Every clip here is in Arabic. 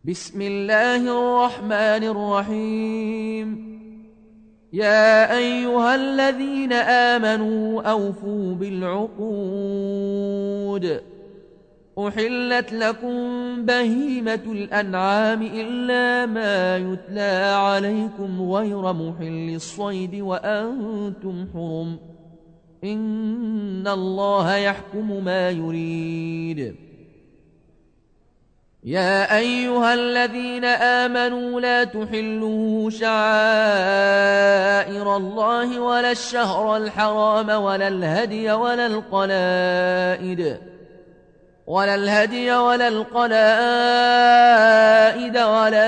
بسم الله الرحمن الرحيم. يا أيها الذين آمنوا أوفوا بالعقود. أحلت لكم بهيمة الأنعام إلا ما يتلى عليكم غير محل الصيد وأنتم حرم. إن الله يحكم ما يريد. يا أيها الذين آمنوا لا تحلوا شعائر الله ولا الشهر الحرام ولا الهدي ولا القلائد ولا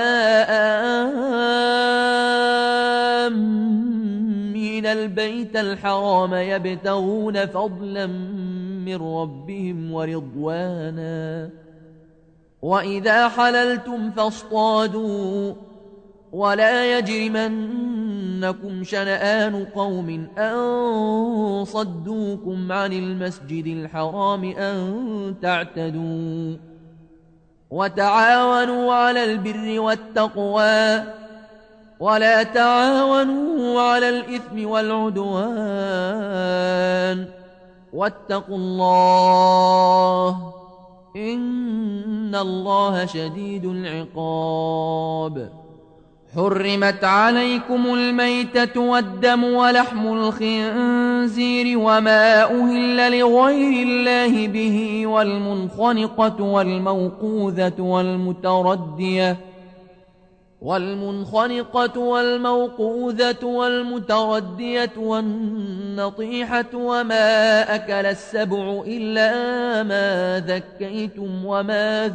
آمين البيت الحرام يبتغون فضلا من ربهم ورضوانا. وإذا حللتم فاصطادوا ولا يجرمنكم شنآن قوم أن صدوكم عن المسجد الحرام أن تعتدوا. وتعاونوا على البر والتقوى ولا تعاونوا على الإثم والعدوان. واتقوا الله إن الله شديد العقاب. حرمت عليكم الميتة والدم ولحم الخنزير وما أهل لغير الله به والمنخنقة والموقوذة والمتردية والنطيحة وما أكل السبع إلا ما ذكيتم وما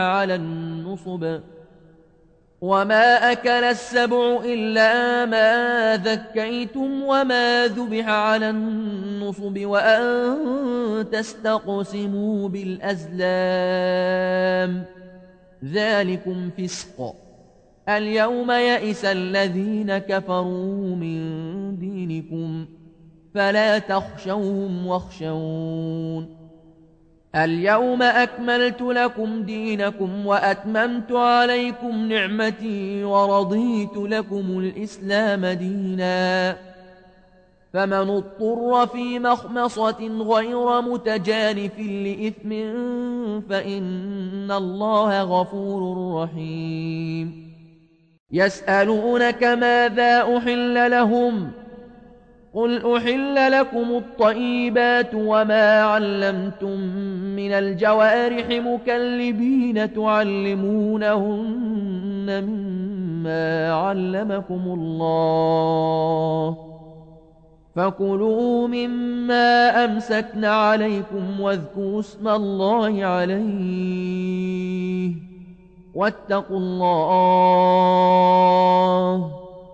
ذبح على النصب وأن تستقسموا بالأزلام ذلكم فسق. اليوم يئس الذين كفروا من دينكم فلا تخشوهم واخشون. اليوم أكملت لكم دينكم وأتممت عليكم نعمتي ورضيت لكم الإسلام دينا. فمن اضطر في مخمصة غير متجانف لإثم فإن الله غفور رحيم. يسألونك ماذا أحل لهم قل أحل لكم الطيبات وما علمتم من الجوارح مكلبين تعلمونهن مما علمكم الله فكلوا مما أمسكن عليكم واذكروا اسم الله عليه واتقوا الله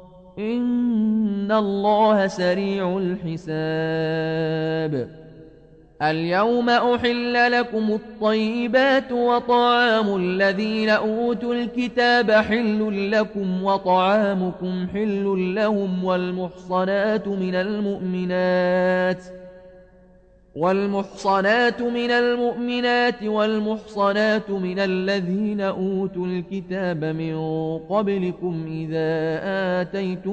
إن الله سريع الحساب. اليوم أحل لكم الطيبات وطعام الذين أوتوا الكتاب حل لكم وطعامكم حل لهم والمحصنات من المؤمنات والمحصنات من الذين أوتوا الكتاب من قبلكم إذا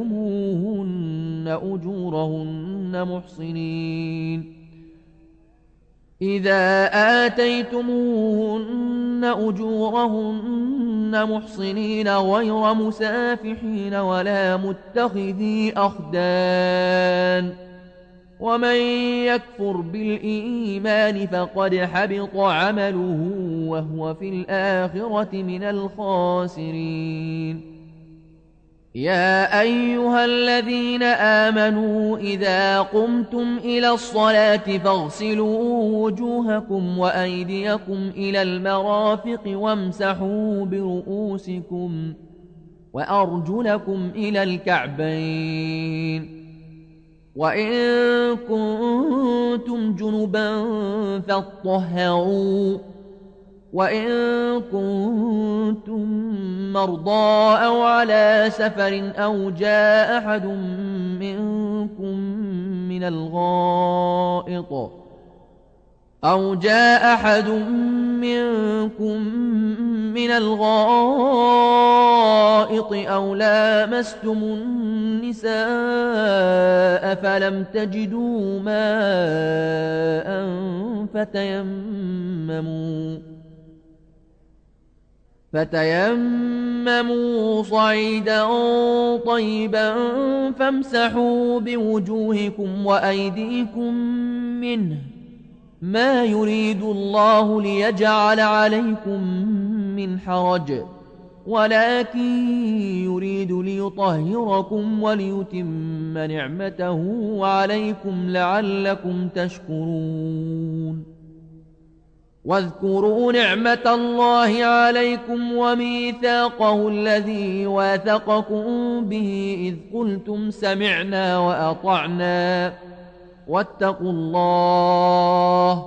آتيتموهن أجورهن محصنين غير مسافحين ولا متخذي أخدان. ومن يكفر بالإيمان فقد حبط عمله وهو في الآخرة من الخاسرين. يا أيها الذين آمنوا إذا قمتم إلى الصلاة فاغسلوا وجوهكم وأيديكم إلى المرافق وامسحوا برؤوسكم وأرجلكم إلى الكعبين. وإن كنتم جنبا فاطهروا وإن كنتم مرضى أو على سفر أو جاء أحد منكم من الغائط أو جاء أحد منكم من الغائط أو لامستم النساء فلم تجدوا ماء فتيمموا صعيدا طيبا فامسحوا بوجوهكم وأيديكم منه ما يريد الله ليجعل عليكم من حرج ولكن يريد ليطهركم وليتم نعمته عليكم لعلكم تشكرون واذكروا نعمة الله عليكم وميثاقه الذي واثقكم به إذ قلتم سمعنا وأطعنا واتقوا الله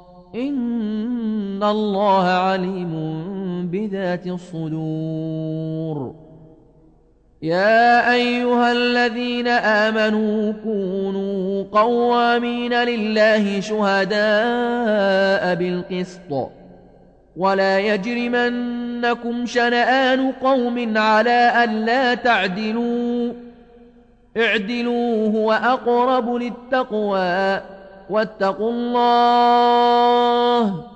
إن الله عليم بذات الصدور يا أيها الذين آمنوا كونوا قوامين لله شهداء بالقسط ولا يجرمنكم شنآن قوم على ألا تعدلوا اعدلوا هو أقرب للتقوى واتقوا الله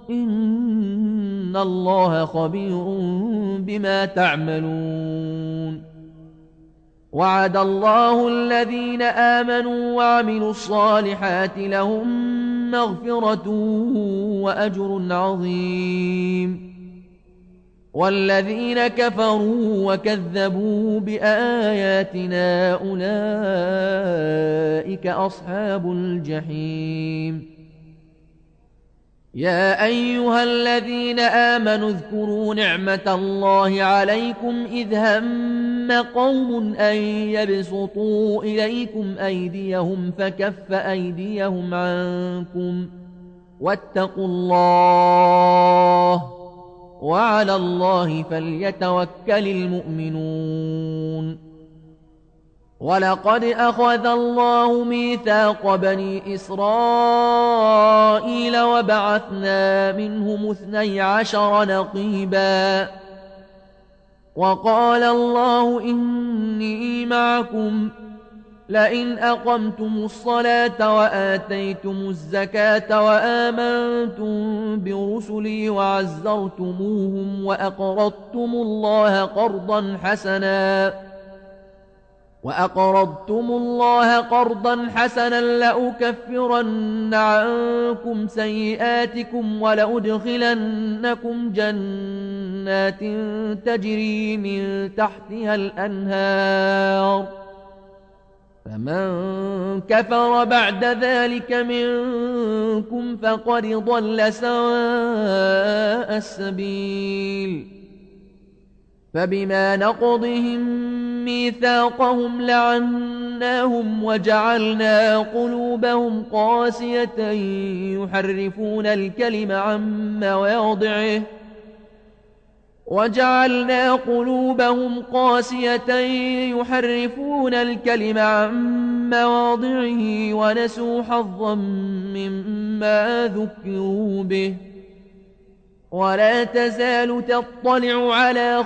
إن الله خبير بما تعملون وعد الله الذين آمنوا وعملوا الصالحات لهم مغفرة وأجر عظيم والذين كفروا وكذبوا بآياتنا أولئك أصحاب الجحيم يا أيها الذين آمنوا اذكروا نعمة الله عليكم إذ هم قوم أن يبسطوا إليكم أيديهم فكف أيديهم عنكم واتقوا الله وعلى الله فليتوكل المؤمنون ولقد أخذ الله ميثاق بني إسرائيل وبعثنا منهم 12 نقيبا وقال الله إني معكم لئن أقمتم الصلاة وآتيتم الزكاة وآمنتم برسلي وعزرتموهم وأقرضتم الله قرضا حسنا لأكفرن عنكم سيئاتكم ولأدخلنكم جنات تجري من تحتها الأنهار فمن كفر بعد ذلك منكم فقد ضل سواء السبيل فبما نقضهم ميثاقهم لعناهم وجعلنا قلوبهم قاسية يحرفون الكلم عن مواضعه ونسوا حظا مما ذكروا به ولا تزال تطلع على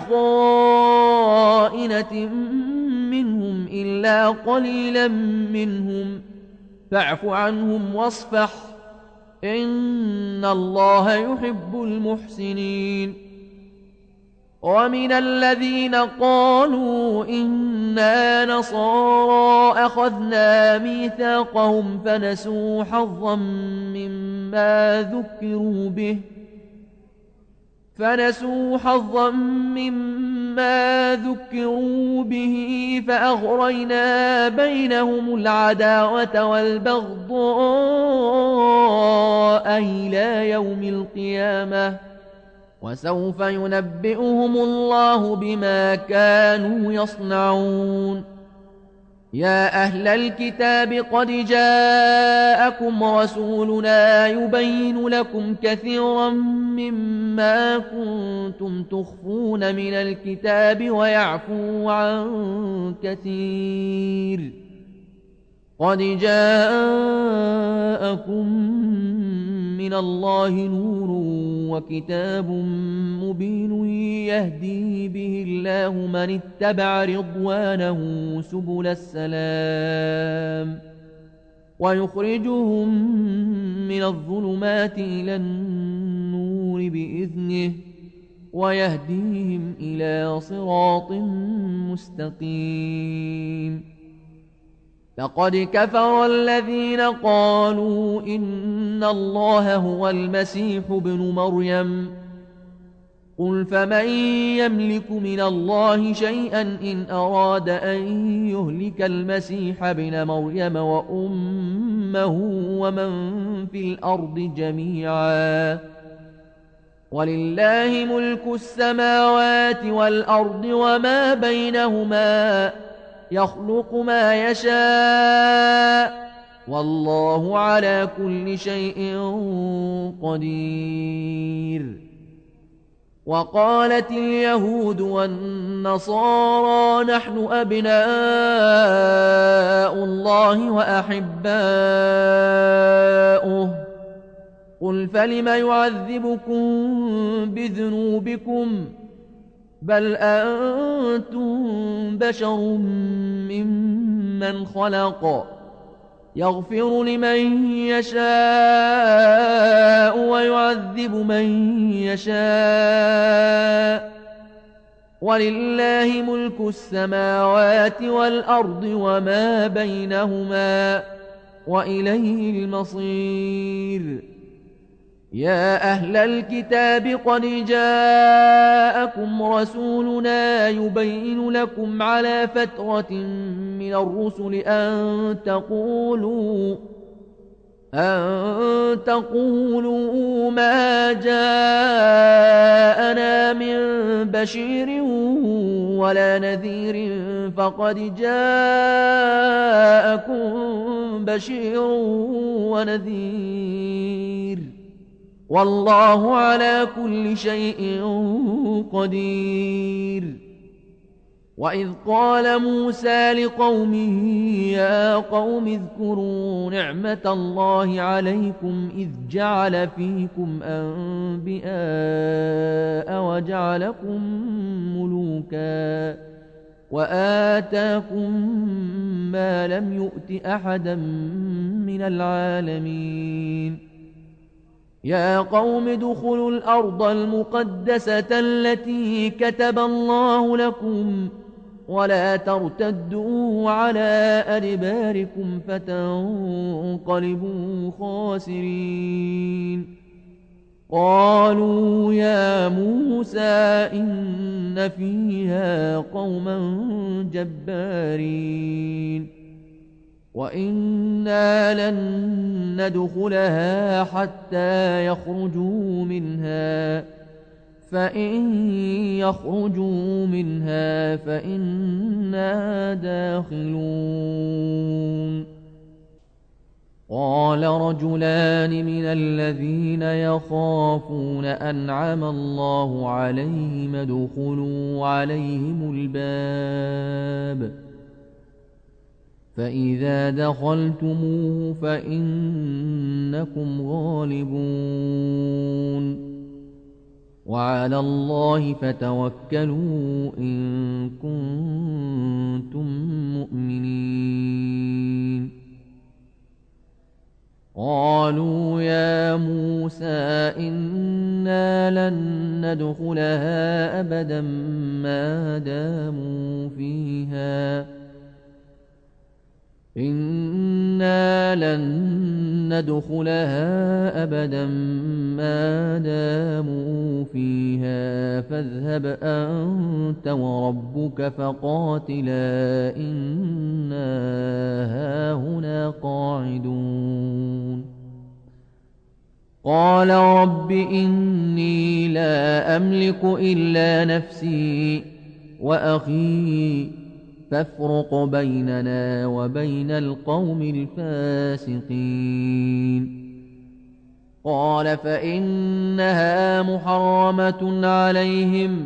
خائنة منهم إلا قليلا منهم فاعف عنهم واصفح إن الله يحب المحسنين ومن الذين قالوا إنا نصارى أخذنا ميثاقهم فنسوا حظا مما ذكروا به فأغرينا بينهم العداوة والبغضاء إلى يوم القيامة وسوف ينبئهم الله بما كانوا يصنعون يا أهل الكتاب قد جاءكم رسولنا يبين لكم كثيرا مما كنتم تخفون من الكتاب ويعفو عن كثير قد جاءكم من من الله نور وكتاب مبين يهدي به الله من اتبع رضوانه سبل السلام ويخرجهم من الظلمات إلى النور بإذنه ويهديهم إلى صراط مستقيم. لقد كفر الذين قالوا إن الله هو المسيح ابن مريم قل فمن يملك من الله شيئا إن أراد أن يهلك المسيح ابن مريم وأمه ومن في الأرض جميعا ولله ملك السماوات والأرض وما بينهما يخلق ما يشاء والله على كل شيء قدير. وقالت اليهود والنصارى نحن أبناء الله وأحباؤه قل فلم يعذبكم بذنوبكم بل أنتم بشر ممن خلق يغفر لمن يشاء ويعذب من يشاء ولله ملك السماوات والأرض وما بينهما وإليه المصير. يا أهل الكتاب قد جاءكم رسولنا يبين لكم على فترة من الرسل أن تقولوا ما جاءنا من بشير ولا نذير فقد جاءكم بشير ونذير والله على كل شيء قدير. وإذ قال موسى لقومه يا قوم اذكروا نعمة الله عليكم إذ جعل فيكم أنبياء وجعلكم ملوكا وآتاكم ما لم يؤت أحدا من العالمين. يا قوم ادخلوا الأرض المقدسة التي كتب الله لكم ولا ترتدوا على أدباركم فتنقلبوا خاسرين. قالوا يا موسى إن فيها قوما جبارين وإنا لن ندخلها حتى يخرجوا منها فإن يخرجوا منها فإنا داخلون. قال رجلان من الذين يخافون أنعم الله عليهم ادخلوا عليهم الباب فإذا دخلتموه فإنكم غالبون وعلى الله فتوكلوا إن كنتم مؤمنين. قالوا يا موسى إنا لن ندخلها أبدا ما داموا فيها إنا لن ندخلها أبدا ما داموا فيها فاذهب أنت وربك فقاتلا إنا هاهنا قاعدون. قال رب إني لا أملك إلا نفسي وأخي فافرق بيننا وبين القوم الفاسقين. قال فإنها محرمة عليهم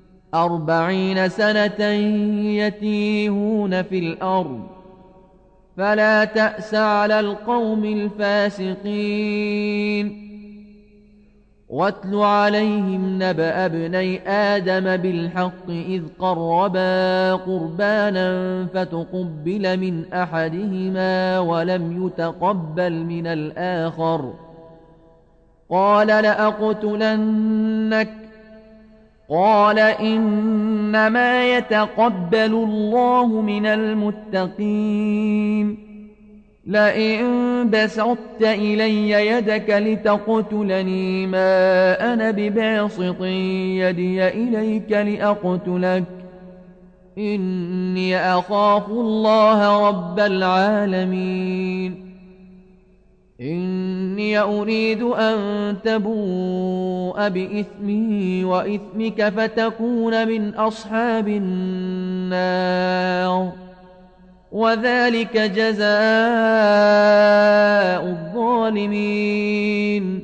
40 سنة يتيهون في الأرض فلا تأس على القوم الفاسقين. واتل عليهم نبأ ابني آدم بالحق إذ قربا قربانا فتقبل من أحدهما ولم يتقبل من الآخر قال لأقتلنك قال إنما يتقبل الله من المتقين. لئن بسطت إلي يدك لتقتلني ما أنا بباسط يدي إليك لأقتلك إني أخاف الله رب العالمين. إني أريد أن تبوء بإثمي وإثمك فتكون من أصحاب النار وذلك جزاء الظالمين.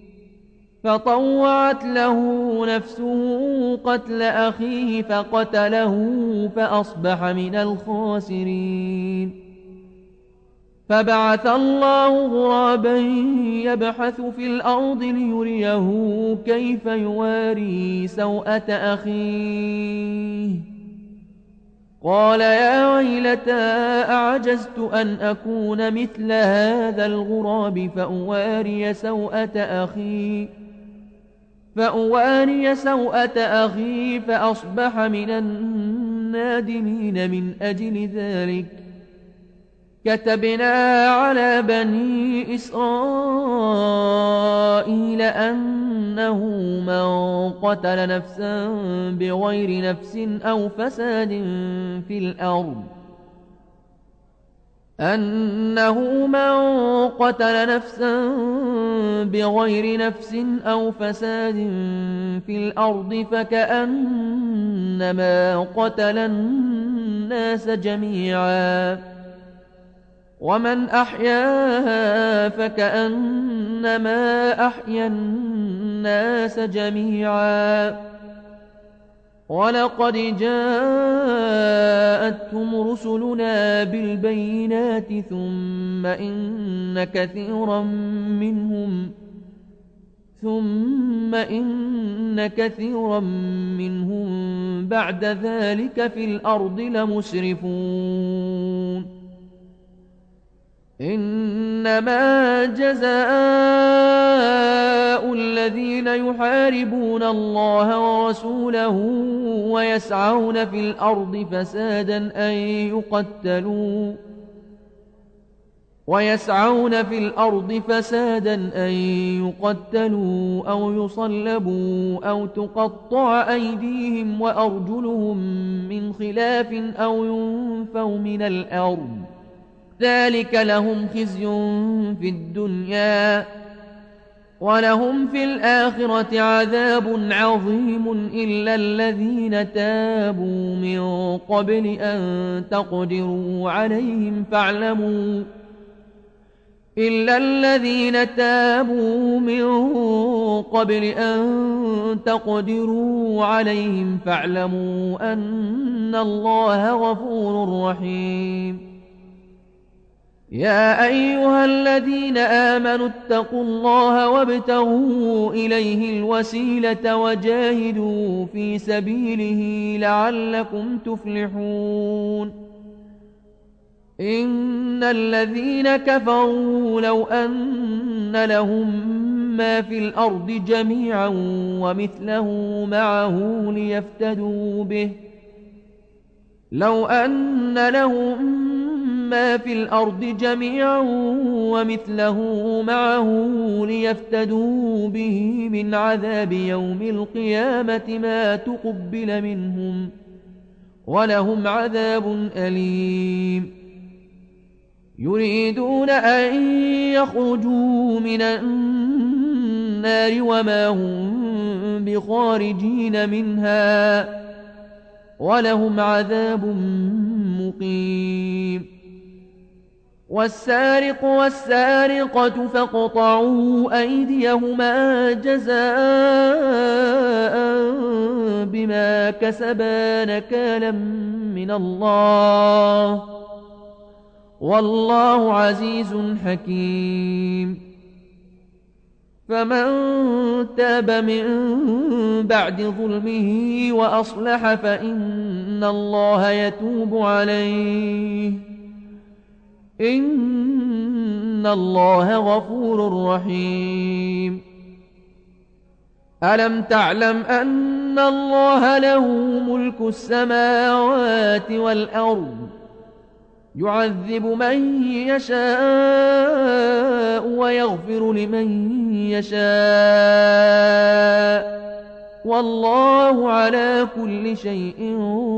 فطوعت له نفسه قتل أخيه فقتله فأصبح من الخاسرين. فبعث الله غرابا يبحث في الأرض ليريه كيف يواري سوءة أخيه قال يا ويلتى أعجزت أن أكون مثل هذا الغراب فأواري سوءة أخي فأصبح من النادمين. من أجل ذلك كتبنا على بني إسرائيل أنه من قتل نفسا بغير نفس أو فساد في الأرض فكأنما قتل الناس جميعا ومن أحياها فكأنما أحيا الناس جميعا. ولقد جاءتهم رسلنا بالبينات ثم إن كثيرا منهم بعد ذلك في الأرض لمسرفون. إنما جزاء الذين يحاربون الله ورسوله ويسعون في الأرض فسادا أن يقتلوا أو يصلبوا أو تقطع أيديهم وأرجلهم من خلاف أو ينفوا من الأرض ذلك لهم خزي في الدنيا ولهم في الآخرة عذاب عظيم إلا الذين تابوا من قبل أن تقدروا عليهم فاعلموا أن الله غفور رحيم. يا أيها الذين آمنوا اتقوا الله وابتغوا إليه الوسيلة وجاهدوا في سبيله لعلكم تفلحون. إن الذين كفروا لو أن لهم ما في الأرض جميعا ومثله معه ليفتدوا به من عذاب يوم القيامة ما تقبل منهم ولهم عذاب أليم. يريدون أن يخرجوا من النار وما هم بخارجين منها ولهم عذاب مقيم. والسارق والسارقة فاقطعوا أيديهما جزاء بما كسبا نكالا من الله والله عزيز حكيم. فمن تاب من بعد ظلمه وأصلح فإن الله يتوب عليه، إن الله غفور رحيم. ألم تعلم أن الله له ملك السماوات والأرض، يعذب من يشاء ويغفر لمن يشاء، والله على كل شيء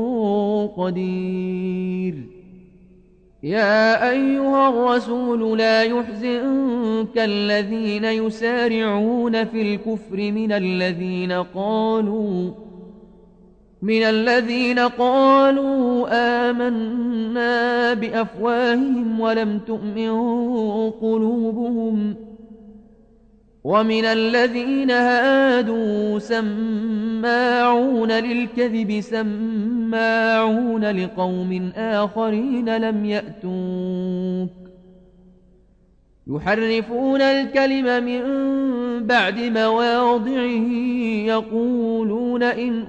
قدير. يا أيها الرسول لا يحزنك الذين يسارعون في الكفر من الذين قالوا آمنا بأفواههم ولم تؤمن قلوبهم، ومن الذين هادوا سماعون للكذب سماعون لقوم آخرين لم يأتوك، يحرفون الكلم من بعد مواضعه، يقولون إن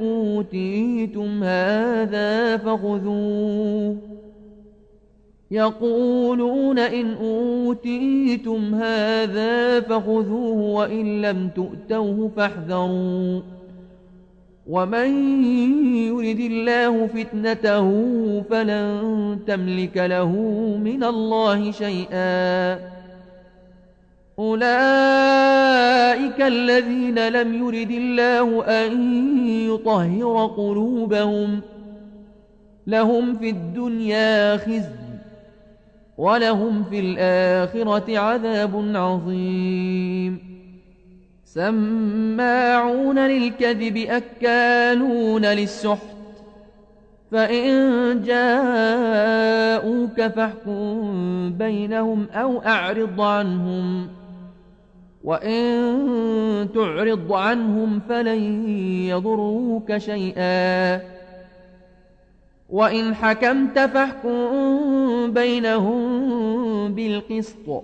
أوتيتم هذا فخذوه وإن لم تؤتوه فاحذروا، ومن يرد الله فتنته فلن تملك له من الله شيئا. أولئك الذين لم يرد الله أن يطهر قلوبهم، لهم في الدنيا خزي ولهم في الآخرة عذاب عظيم. سماعون للكذب أكالون للسحت، فإن جاءوك فاحكم بينهم أو أعرض عنهم، وإن تعرض عنهم فلن يضروك شيئا، وإن حكمت فاحكم بينهم بالقسط،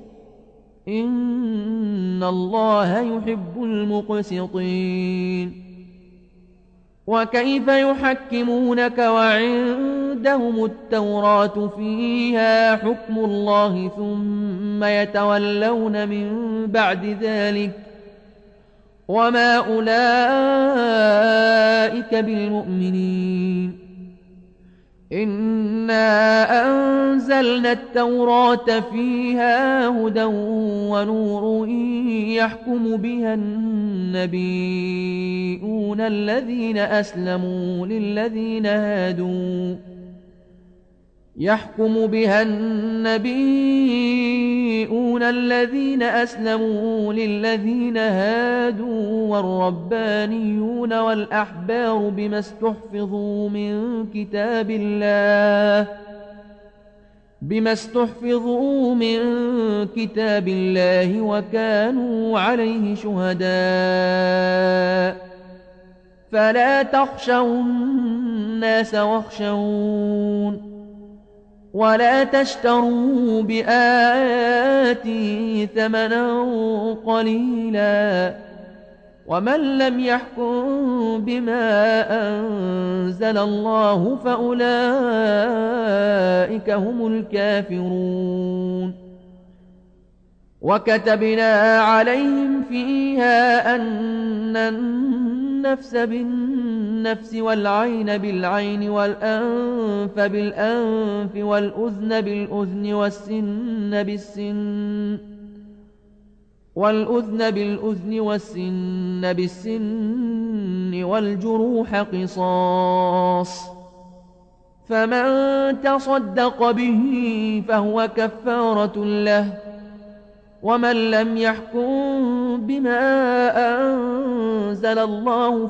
إن الله يحب المقسطين. وكيف يحكمونك وعندهم التوراة فيها حكم الله ثم يتولون من بعد ذلك، وما أولئك بالمؤمنين. إنا أنزلنا التوراة فيها هدى ونور يحكم بها النبيون الذين أسلموا للذين هادوا والربانيون والأحبار بما استحفظوا من كتاب الله وكانوا عليه شهداء. فلا تخشوا الناس واخشون، ولا تشتروا بآياتي ثمنا قليلا، ومن لم يحكم بما أنزل الله فأولئك هم الكافرون. وكتبنا عليهم فيها أن النفس بالنفس والعين بالعين والأنف بالأنف والأذن بالأذن والسن بالسن والجروح قصاص، فمن تصدق به فهو كفارة له، ومن لم يحكم بما أنزل الله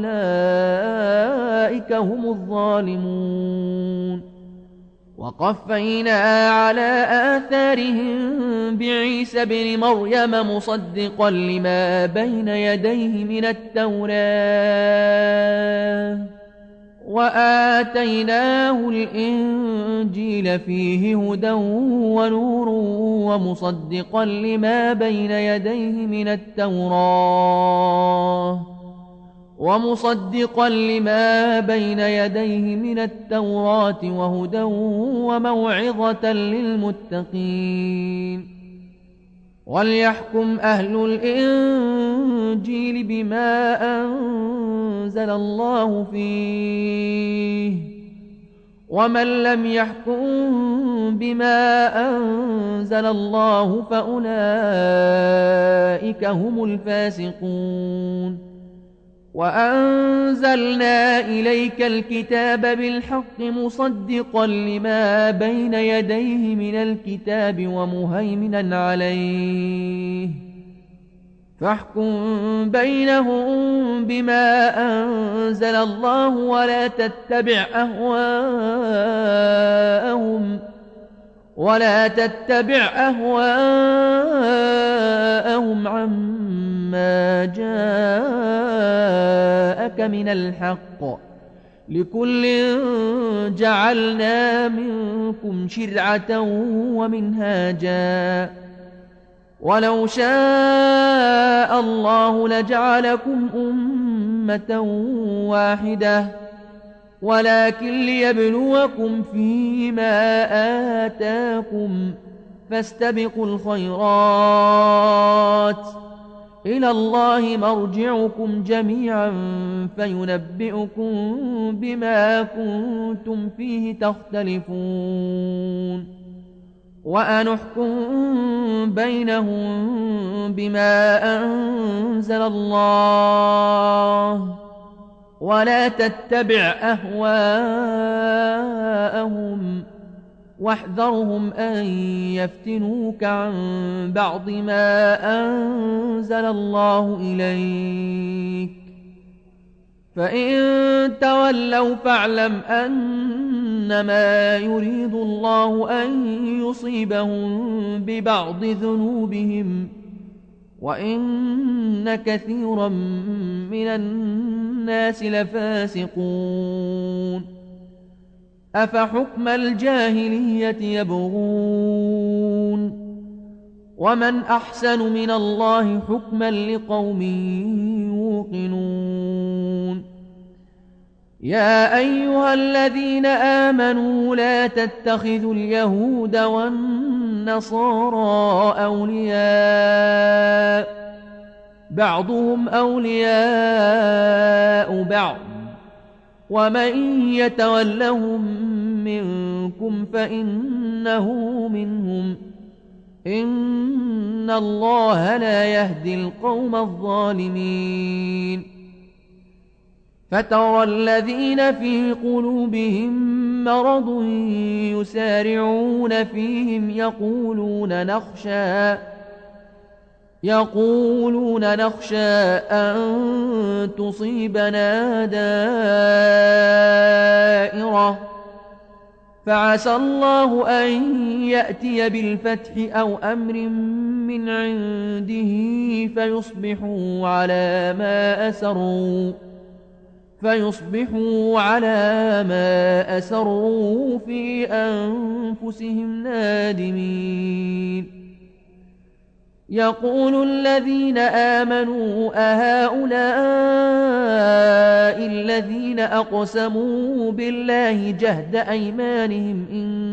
فأولئك هم الظالمون. وقفينا على آثارهم بعيسى ابن مريم مصدقا لما بين يديه من التوراة وآتيناه الإنجيل فيه هدى ونور ومصدقا لما بين يديه من التوراة وهدى وموعظة للمتقين وليحكم أهل الإنجيل بما أنزل الله فيه ومن لم يحكم بما أنزل الله فأولئك هم الفاسقون وأنزلنا إليك الكتاب بالحق مصدقا لما بين يديه من الكتاب ومهيمنا عليه فاحكم بينهم بما أنزل الله ولا تتبع أهواءهم عما جاءك من الحق لكل جعلنا منكم شرعة ومنهاجا ولو شاء الله لجعلكم أمة واحدة ولكن ليبلوكم فيما آتاكم فاستبقوا الخيرات إلى الله مرجعكم جميعا فينبئكم بما كنتم فيه تختلفون وأنحكم بينهم بما أنزل الله ولا تتبع أهواءهم واحذرهم أن يفتنوك عن بعض ما أنزل الله إليك فإن تولوا فاعلم أنما يريد الله أن يصيبهم ببعض ذنوبهم وإن كثيرا من الناس لفاسقون أفحكم الجاهلية يبغون ومن أحسن من الله حكما لقوم يوقنون يا أيها الذين آمنوا لا تتخذوا اليهود والنصارى أولياء بعضهم أولياء بعض ومن يتولهم منكم فإنه منهم إن الله لا يهدي القوم الظالمين فترى الذين في قلوبهم مرض يسارعون فيهم يقولون نخشى أن تصيبنا دائرة فعسى الله أن يأتي بالفتح أو أمر من عنده فيصبحوا على ما أسروا في أنفسهم نادمين يقول الذين آمنوا أهؤلاء الذين أقسموا بالله جهد أيمانهم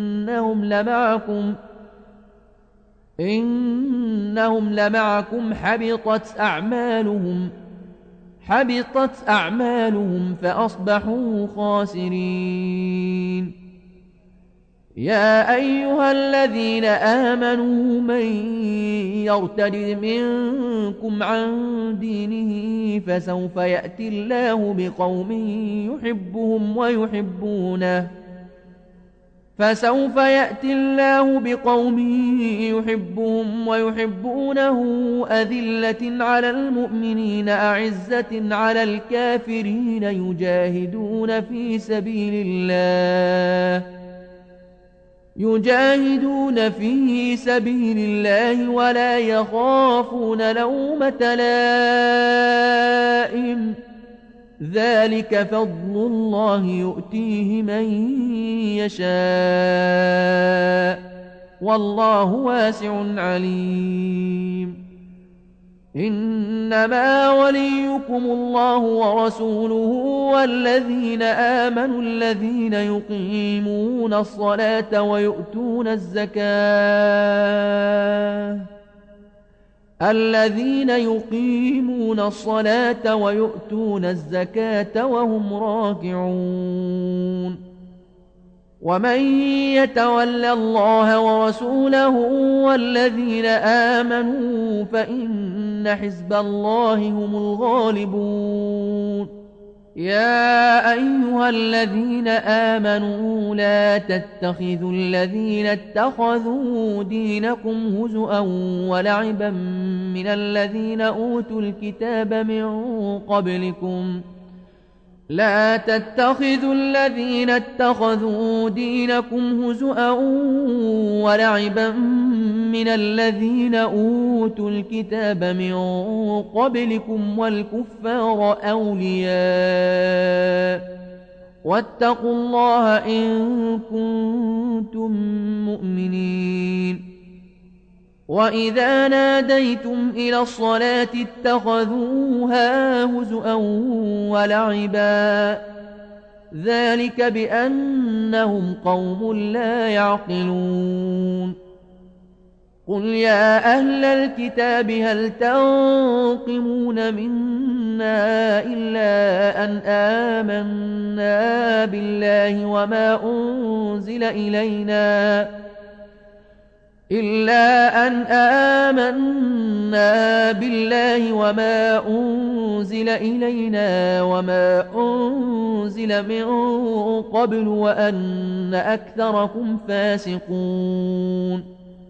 إنهم لمعكم حبطت أعمالهم فأصبحوا خاسرين يا أيها الذين آمنوا من يرتد منكم عن دينه فسوف يأتي الله بقوم يحبهم ويحبونه أذلة على المؤمنين أعزة على الكافرين يجاهدون في سبيل الله ولا يخافون لومة لائم ذلك فضل الله يؤتيه من يشاء والله واسع عليم إنما وليكم الله ورسوله والذين آمنوا الذين يقيمون الصلاة ويؤتون الزكاة وهم راكعون ومن يتول الله ورسوله والذين آمنوا فإن حزب الله هم الغالبون يا أيها الذين آمنوا لا تتخذوا الذين اتخذوا دينكم هزؤا ولعبا من الذين أوتوا الكتاب من قبلكم والكفار أولياء واتقوا الله إن كنتم مؤمنين وإذا ناديتم إلى الصلاة اتخذوها هزؤا ولعبا ذلك بأنهم قوم لا يعقلون قل يا أهل الكتاب هل تنقمون منا إلا أن آمنا بالله وما أنزل إلينا وما أنزل من قبل وأن أكثركم فاسقون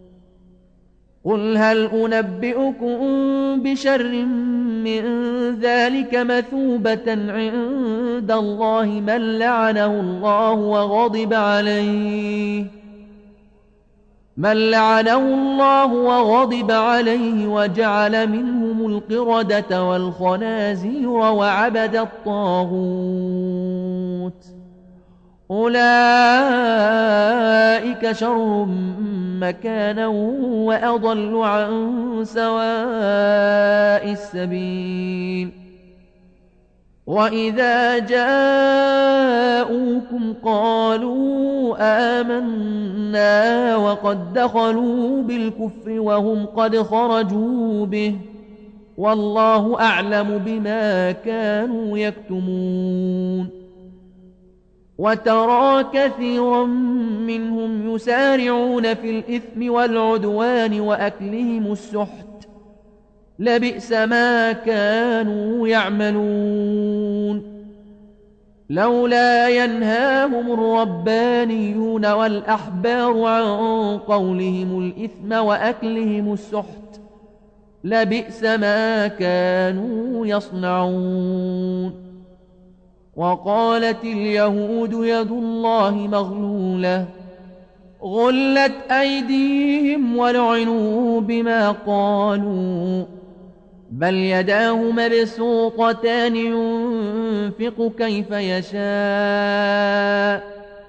قل هل أنبئكم بشر من ذلك مثوبة عند الله من لعنه الله وغضب عليه وجعل منهم القردة والخنازير وعبد الطاغوت أولئك شر مكانا وأضل عن سواء السبيل وإذا جاءوكم قالوا آمنا وقد دخلوا بالكفر وهم قد خرجوا به والله أعلم بما كانوا يكتمون وترى كثيرا منهم يسارعون في الإثم والعدوان وأكلهم السحت لبئس ما كانوا يعملون لولا ينهاهم الربانيون والأحبار عن قولهم الإثم وأكلهم السحت لبئس ما كانوا يصنعون وقالت اليهود يد الله مغلولة غلت أيديهم ولعنوا بما قالوا بل يداه مبسوطتان ينفق كيف يشاء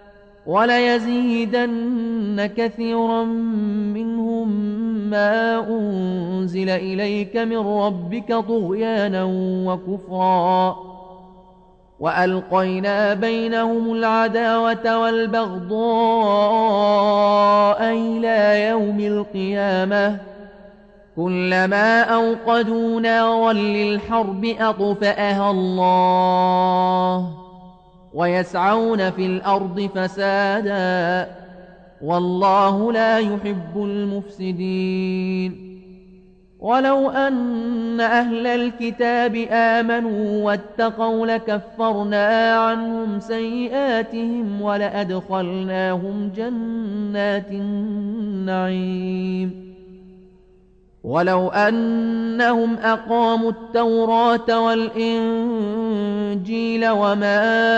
وليزيدن كثيرا منهم ما أنزل إليك من ربك طغيانا وكفرا وألقينا بينهم العداوة والبغضاء إلى يوم القيامة كلما أوقدوا نارا للحرب أطفأها الله ويسعون في الأرض فسادا والله لا يحب المفسدين ولو أن أهل الكتاب آمنوا واتقوا لكفرنا عنهم سيئاتهم ولأدخلناهم جنات النعيم ولو أنهم أقاموا التوراة والإنجيل وما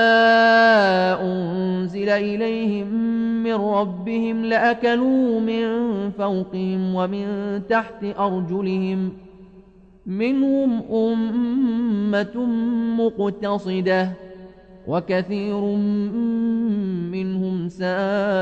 أنزل إليهم من ربهم لأكلوا من فوقهم ومن تحت أرجلهم منهم أمة مقتصدة وكثير منهم ساء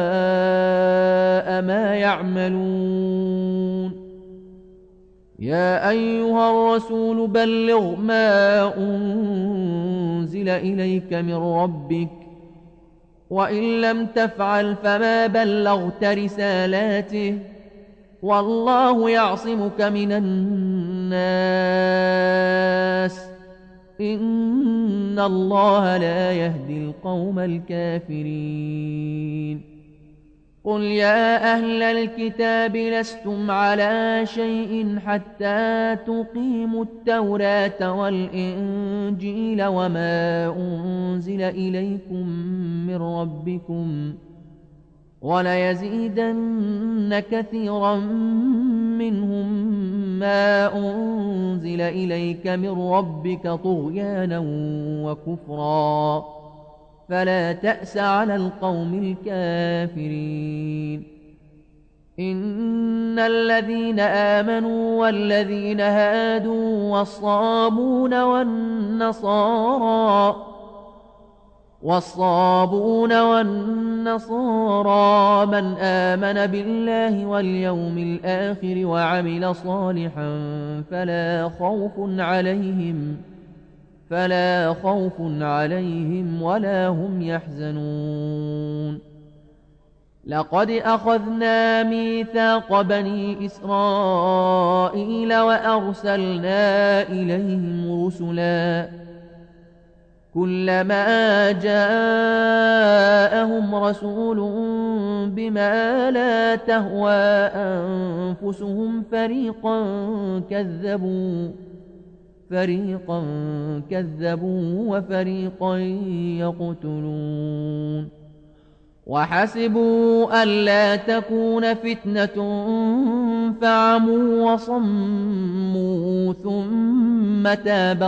ما يعملون يا أيها الرسول بلغ ما أنزل إليك من ربك وإن لم تفعل فما بلغت رسالاته والله يعصمك من الناس إن الله لا يهدي القوم الكافرين قل يا أهل الكتاب لستم على شيء حتى تقيموا التوراة والإنجيل وما أنزل إليكم من ربكم وليزيدن كثيرا منهم ما أنزل إليك من ربك طغيانا وكفرا فلا تأس على القوم الكافرين إن الذين آمنوا والذين هادوا والصابون والنصارى من آمن بالله واليوم الآخر وعمل صالحا فلا خوف عليهم ولا هم يحزنون لقد أخذنا ميثاق بني إسرائيل وأرسلنا إليهم رسلا كلما جاءهم رسول بما لا تهوى أنفسهم فريقا كذبوا وفريقا يقتلون وحسبوا ألا تكون فتنة فعموا وصموا ثم تاب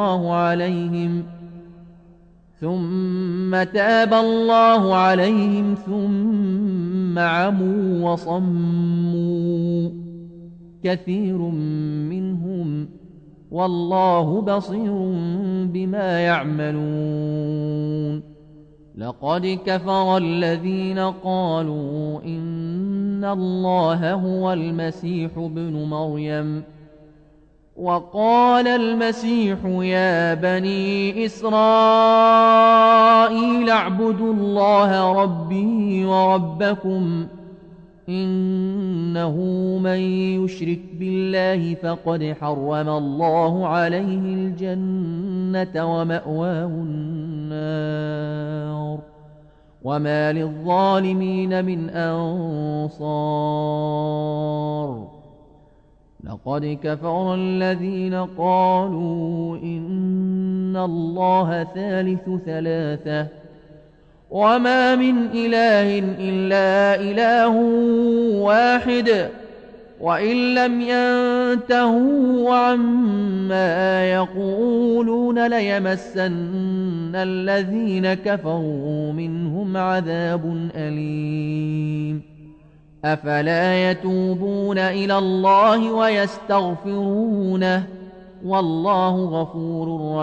الله عليهم ثم عموا وصموا كثير منهم والله بصير بما يعملون لقد كفر الذين قالوا إن الله هو المسيح ابن مريم وقال المسيح يا بني إسرائيل اعبدوا الله ربي وربكم إنه من يشرك بالله فقد حرم الله عليه الجنة ومأواه النار وما للظالمين من أنصار لقد كفر الذين قالوا إن الله ثالث ثلاثة وما من إله إلا إله واحد وإن لم ينتهوا عما يقولون ليمسن الذين كفروا منهم عذاب أليم أفلا يتوبون إلى الله ويستغفرونه والله غفور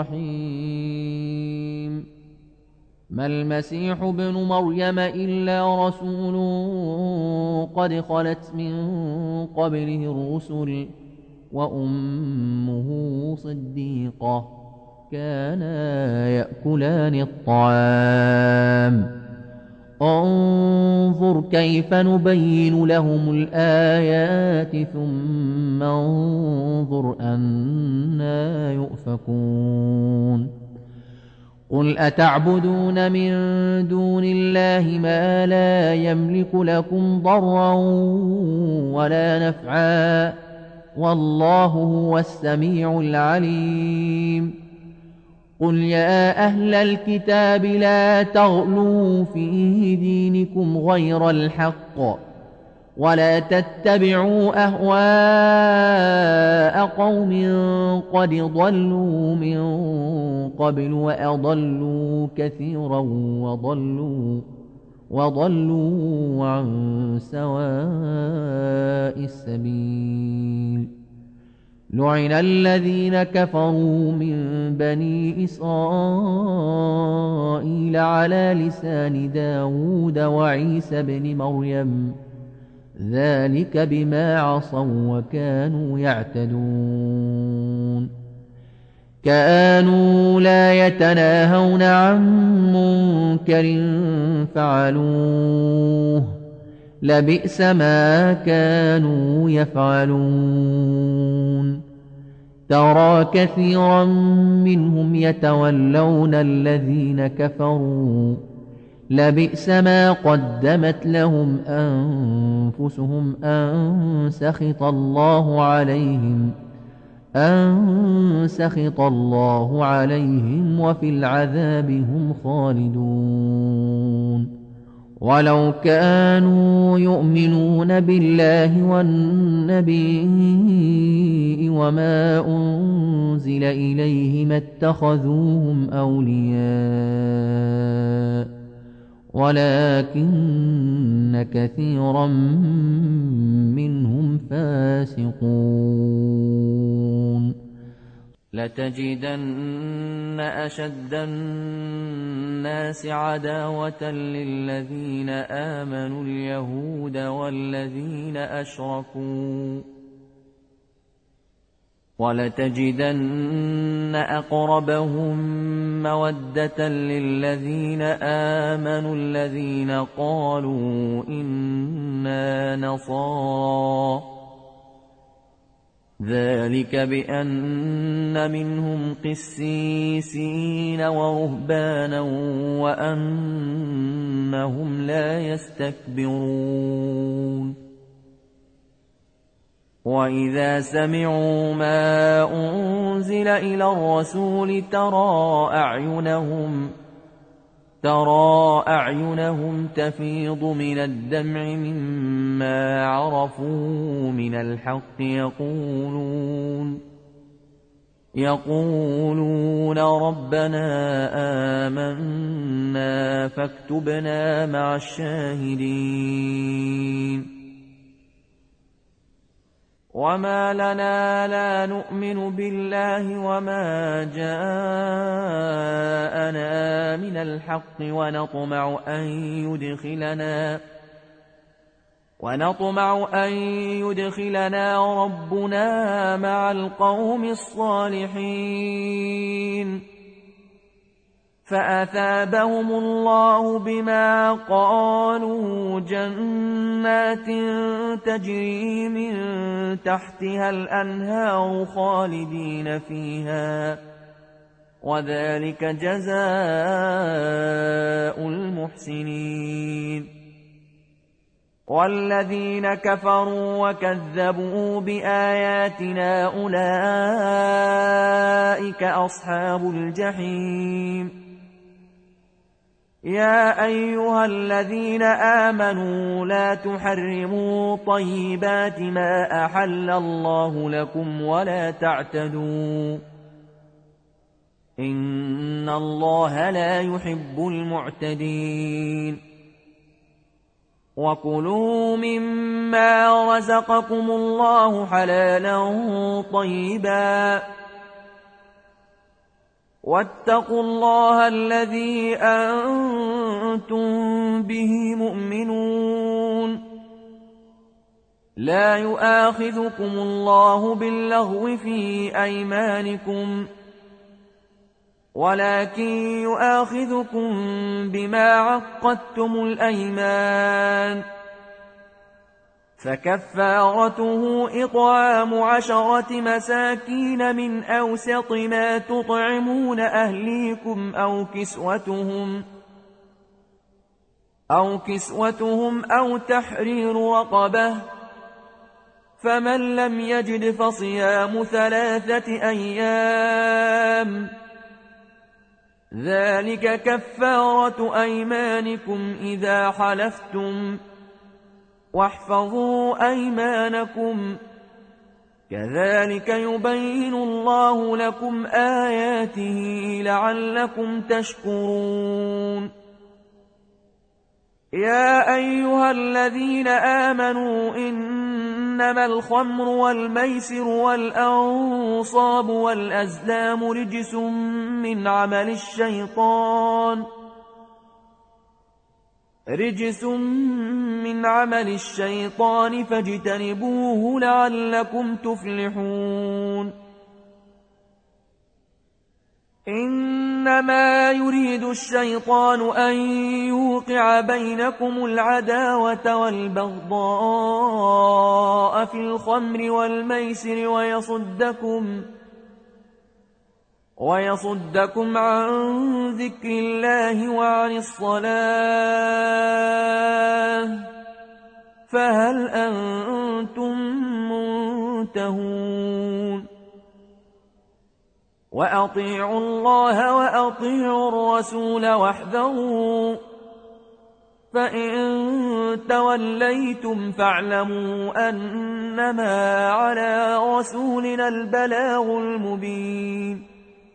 رحيم ما المسيح ابن مريم إلا رسول قد خلت من قبله الرسل وأمه صديقة كانا يأكلان الطعام انظر كيف نبين لهم الآيات ثم انظر أنى يؤفكون قل أتعبدون من دون الله ما لا يملك لكم ضرا ولا نفعا والله هو السميع العليم قل يا أهل الكتاب لا تغلوا في دينكم غير الحق ولا تتبعوا أهواء قوم قد ضلوا من قبل وأضلوا كثيرا وضلوا عن سواء السبيل لعن الذين كفروا من بني إسرائيل على لسان داود وعيسى بن مريم ذلك بما عصوا وكانوا يعتدون كانوا لا يتناهون عن منكر فعلوه لبئس ما كانوا يفعلون ترى كثيرا منهم يتولون الذين كفروا لبئس ما قدمت لهم أنفسهم أن سخط الله عليهم وفي العذاب هم خالدون ولو كانوا يؤمنون بالله والنبي وما أنزل إليه ما اتخذوهم أولياء ولكن كثيرا منهم فاسقون لتجدن أشد الناس عداوة للذين آمنوا اليهود والذين أشركوا ولتجدن أقربهم مودة للذين آمنوا الذين قالوا إنا نصارى ذلك بأن منهم قسيسين ورهبانا وأنهم لا يستكبرون وإذا سمعوا ما أنزل إلى الرسول ترى أعينهم تفيض من الدمع مما عرفوا من الحق يقولون ربنا آمنا فاكتبنا مع الشاهدين وما لنا لا نؤمن بالله وما جاءنا من الحق ونطمع أن يدخلنا ربنا مع القوم الصالحين فأثابهم الله بما قالوا جنات تجري من تحتها الأنهار خالدين فيها وذلك جزاء المحسنين والذين كفروا وكذبوا بآياتنا أولئك أصحاب الجحيم يا أيها الذين آمنوا لا تحرموا طيبات ما أحل الله لكم ولا تعتدوا إن الله لا يحب المعتدين وكلوا مما رزقكم الله حلالا طيبا واتقوا الله الذي أنتم به مؤمنون لا يؤاخذكم الله باللغو في أيمانكم ولكن يؤاخذكم بما عقدتم الأيمان فكفارته إطعام 10 مساكين من أوسط ما تطعمون أهليكم أو كسوتهم أو تحرير رقبة فمن لم يجد فصيام 3 أيام ذلك كفارة أيمانكم إذا حلفتم واحفظوا أيمانكم كذلك يبين الله لكم آياته لعلكم تشكرون يا أيها الذين آمنوا إن إنما الخمر والميسر والأنصاب والأزلام رجس من عمل الشيطان فاجتنبوه لعلكم تفلحون إنما يريد الشيطان أن يوقع بينكم العداوة والبغضاء في الخمر والميسر ويصدكم عن ذكر الله وعن الصلاة فهل أنتم منتهون وأطيعوا الله وأطيعوا الرسول واحذروا فإن توليتم فاعلموا أنما على رسولنا البلاغ المبين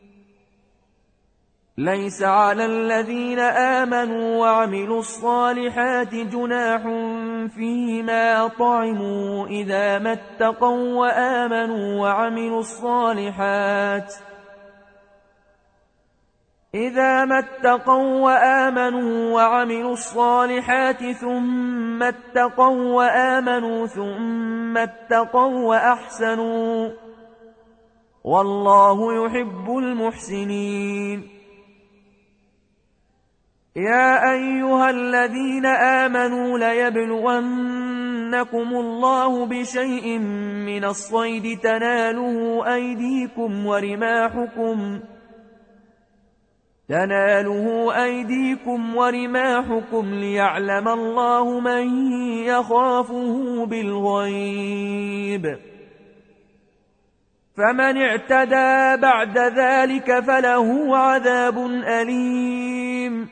ليس على الذين آمنوا وعملوا الصالحات جناح فيما طعموا إذا ما اتقوا وآمنوا وعملوا الصالحات ثم اتقوا وآمنوا ثم اتقوا وأحسنوا والله يحب المحسنين يا أيها الذين آمنوا ليبلونكم الله بشيء من الصيد تناله أيديكم ورماحكم ليعلم الله من يخافه بالغيب فمن اعتدى بعد ذلك فله عذاب أليم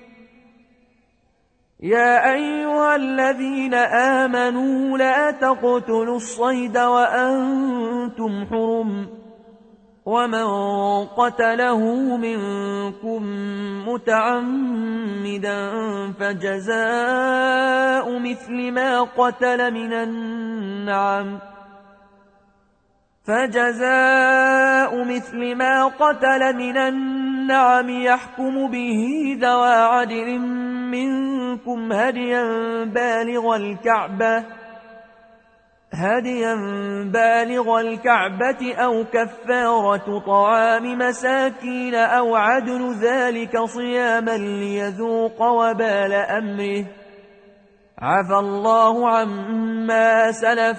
يا أيها الذين آمنوا لا تقتلوا الصيد وأنتم حرم ومن قتله منكم متعمدا فجزاء مثل ما قتل من النعم يحكم به ذوى عدل منكم هديا بالغ الكعبة أو كفارة طعام مساكين أو عدل ذلك صياما ليذوق وبال أمره عفى الله عما سلف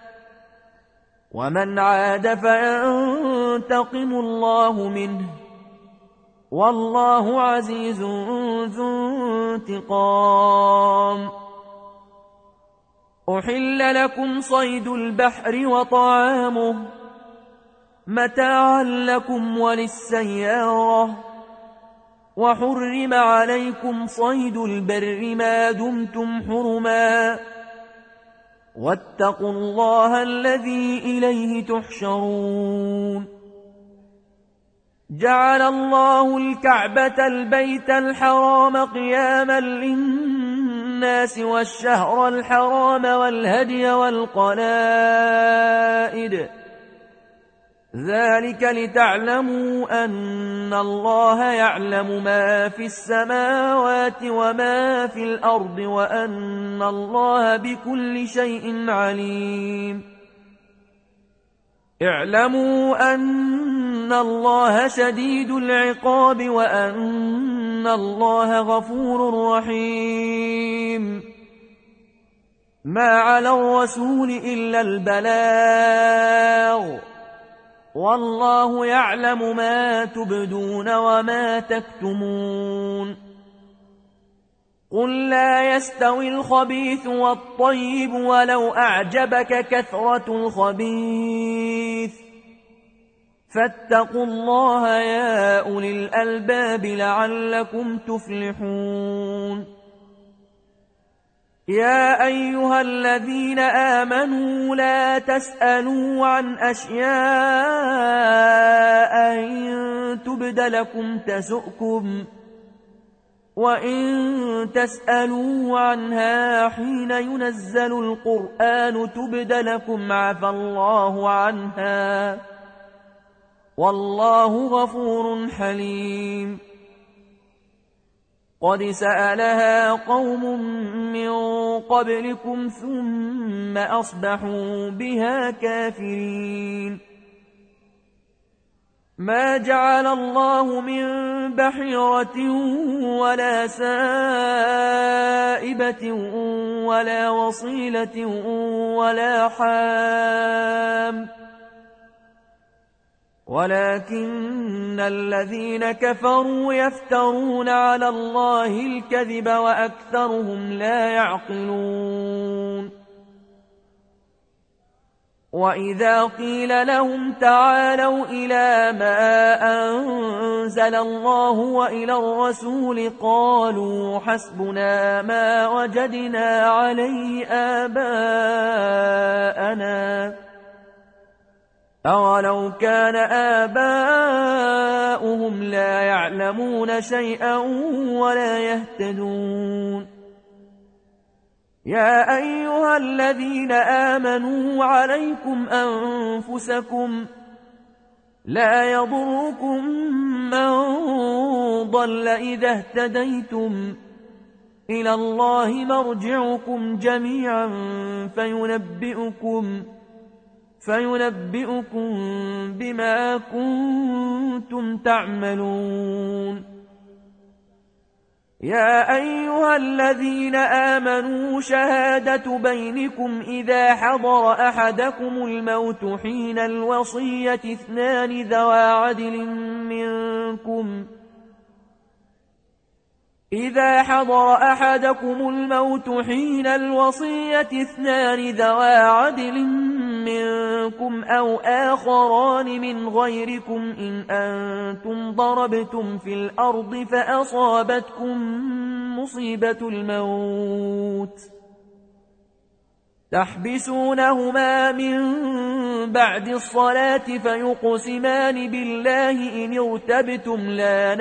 ومن عاد فينتقم الله منه والله عزيز ذو انتقام أحل لكم صيد البحر وطعامه متاعا لكم وللسيارة وحرم عليكم صيد البر ما دمتم حرما واتقوا الله الذي إليه تحشرون جعل الله الكعبة البيت الحرام قياما للناس والشهر الحرام والهدي والقلائد ذلك لتعلموا أن الله يعلم ما في السماوات وما في الأرض وأن الله بكل شيء عليم اعلموا أن الله شديد العقاب وأن الله غفور رحيم ما على الرسول إلا البلاغ والله يعلم ما تبدون وما تكتمون قل لا يستوي الخبيث والطيب ولو أعجبك كثرة الخبيث فاتقوا الله يا أولي الألباب لعلكم تفلحون يا أيها الذين آمنوا لا تسألوا عن أشياء إن تبد لكم تسؤكم وإن تسألوا عنها حين ينزل القرآن تبد لكم عفى الله عنها والله غفور حليم. قد سألها قوم من قبلكم ثم أصبحوا بها كافرين. ما جعل الله من بحيرة ولا سائبة ولا وصيلة ولا حام ولكن الذين كفروا يفترون على الله الكذب وأكثرهم لا يعقلون. وإذا قيل لهم تعالوا إلى ما أنزل الله وإلى الرسول قالوا حسبنا ما وجدنا عليه آباءنا أولو كان آباؤهم لا يعلمون شيئا ولا يهتدون. يا أيها الذين آمنوا عليكم أنفسكم لا يضركم من ضل إذا اهتديتم إلى الله مرجعكم جميعا فينبئكم بما كنتم تعملون. يا أيها الذين آمنوا شهادة بينكم إذا حضر أحدكم الموت حين الوصية اثنان ذوى عدل منكم أو آخران من غيركم إن أنتم ضربتم في الأرض فأصابتكم مصيبة الموت تحبسونهما من بعد الصلاة فيقسمان بالله إن ارتبتم لا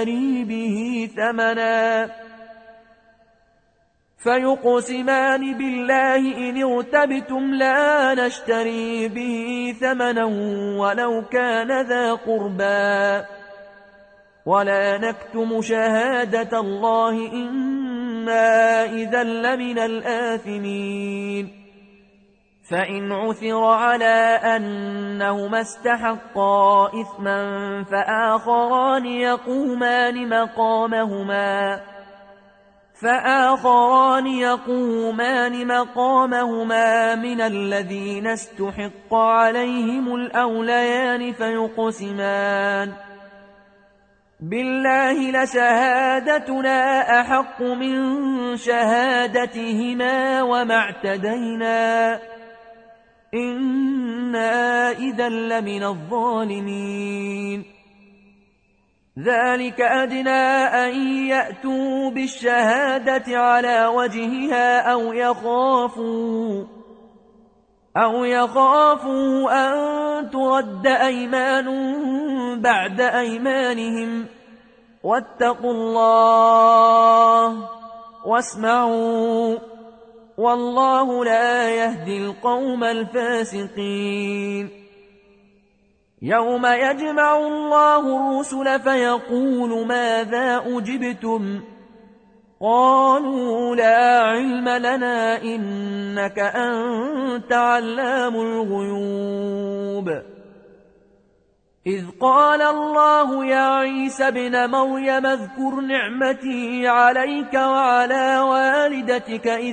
نشتري به ثمنا ولو كان ذا قربى ولا نكتم شهادة الله إنا إذا لمن الآثمين. فإن عثر على أنهما استحقا إثما فآخران يقومان مقامهما من الذين استحق عليهم الأوليان فيقسمان بالله لشهادتنا أحق من شهادتهما وما اعتدينا إنا إذا لمن الظالمين. ذلك أدنى أن يأتوا بالشهادة على وجهها أو يخافوا أن ترد أيمان بعد أيمانهم واتقوا الله واسمعوا والله لا يهدي القوم الفاسقين. يوم يجمع الله الرسل فيقول ماذا أجبتم قالوا لا علم لنا إنك أنت علام الغيوب. إذ قال الله يا عيسى ابن مريم اذكر نعمتي عليك وعلى والدتك إذ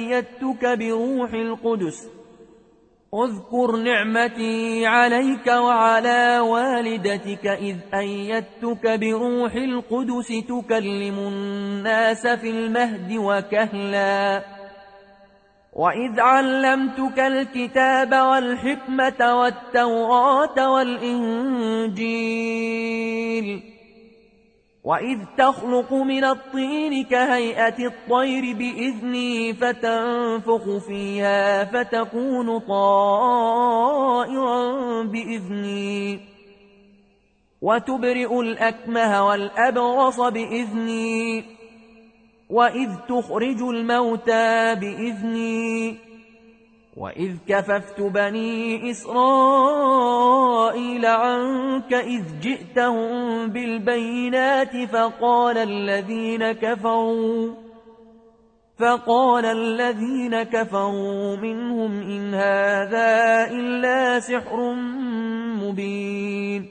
أيدتك بروح القدس تكلم الناس في المهد وكهلا وإذ علمتك الكتاب والحكمة والتوراة والإنجيل وإذ تخلق من الطين كهيئة الطير بإذني فتنفخ فيها فتكون طائرا بإذني وتبرئ الأكمه والأبرص بإذني وإذ تخرج الموتى بإذني وإذ كففت بني إسرائيل عنك إذ جئتهم بالبينات فقال الذين كفروا منهم إن هذا إلا سحر مبين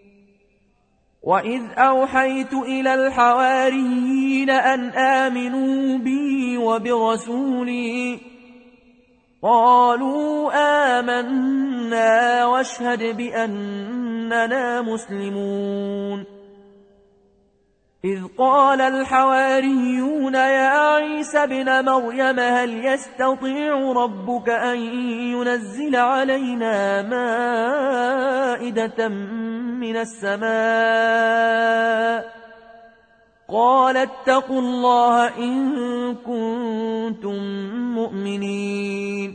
وإذ أوحيت إلى الحواريين أن آمنوا بي وبرسولي قالوا آمنا واشهد بأننا مسلمون إذ قال الحواريون يا عيسى ابن مريم هل يستطيع ربك أن ينزل علينا مائدة من السماء قال اتقوا الله إن كنتم مؤمنين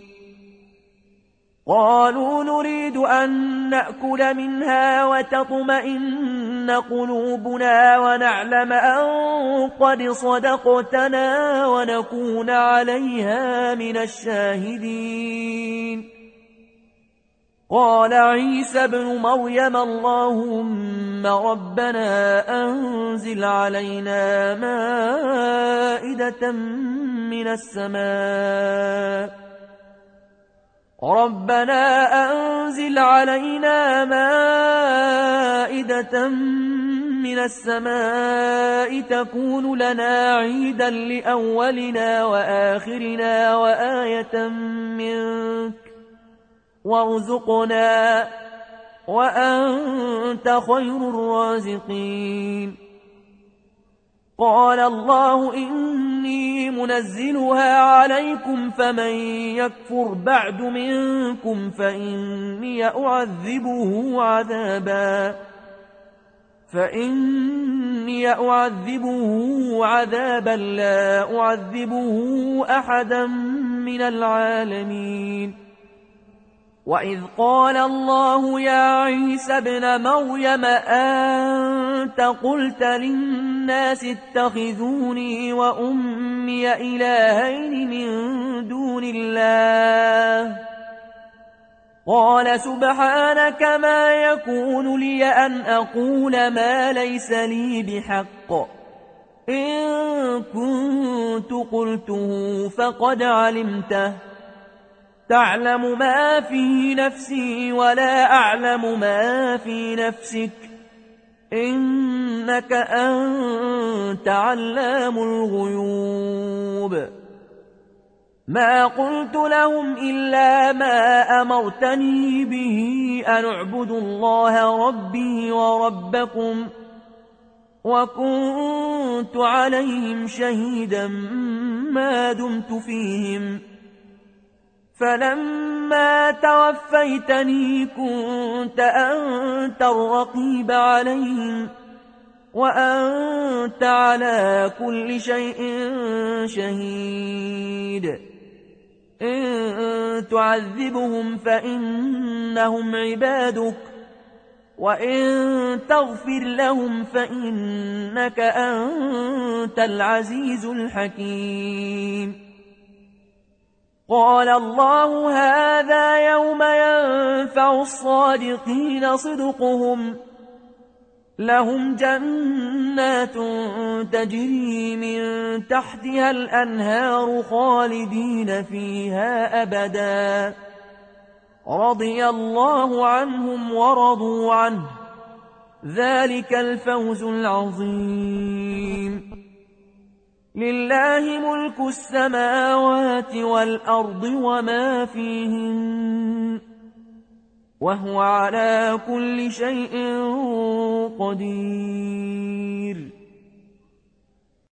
قالوا نريد أن نأكل منها وتطمئن قلوبنا ونعلم أن قد صدقتنا ونكون عليها من الشاهدين قال عيسى ابن مريم اللهم ربنا أنزل علينا مائدة من السماء تكون لنا عيدا لأولنا وآخرنا وآية منك وارزقنا وأنت خير الرازقين قال الله إني منزلها عليكم فمن يكفر بعد منكم فإني أعذبه عذابا لا أعذبه أحدا من العالمين وإذ قال الله يا عيسى ابن مريم أنت قلت للناس اتخذوني وأمي إلهين من دون الله قال سبحانك ما يكون لي أن أقول ما ليس لي بحق إن كنت قلته فقد علمته تعلم ما في نفسي ولا أعلم ما في نفسك إنك أنت علام الغيوب ما قلت لهم إلا ما أمرتني به أن اعبدوا الله ربي وربكم وكنت عليهم شهيدا ما دمت فيهم فلما توفيتني كنت أنت الرقيب عليهم وأنت على كل شيء شهيد إن تعذبهم فإنهم عبادك وإن تغفر لهم فإنك أنت العزيز الحكيم قال الله هذا يوم ينفع الصادقين صدقهم لهم جنات تجري من تحتها الأنهار خالدين فيها أبدا رضي الله عنهم ورضوا عنه ذلك الفوز العظيم لله ملك السماوات والأرض وما فيهن وهو على كل شيء قدير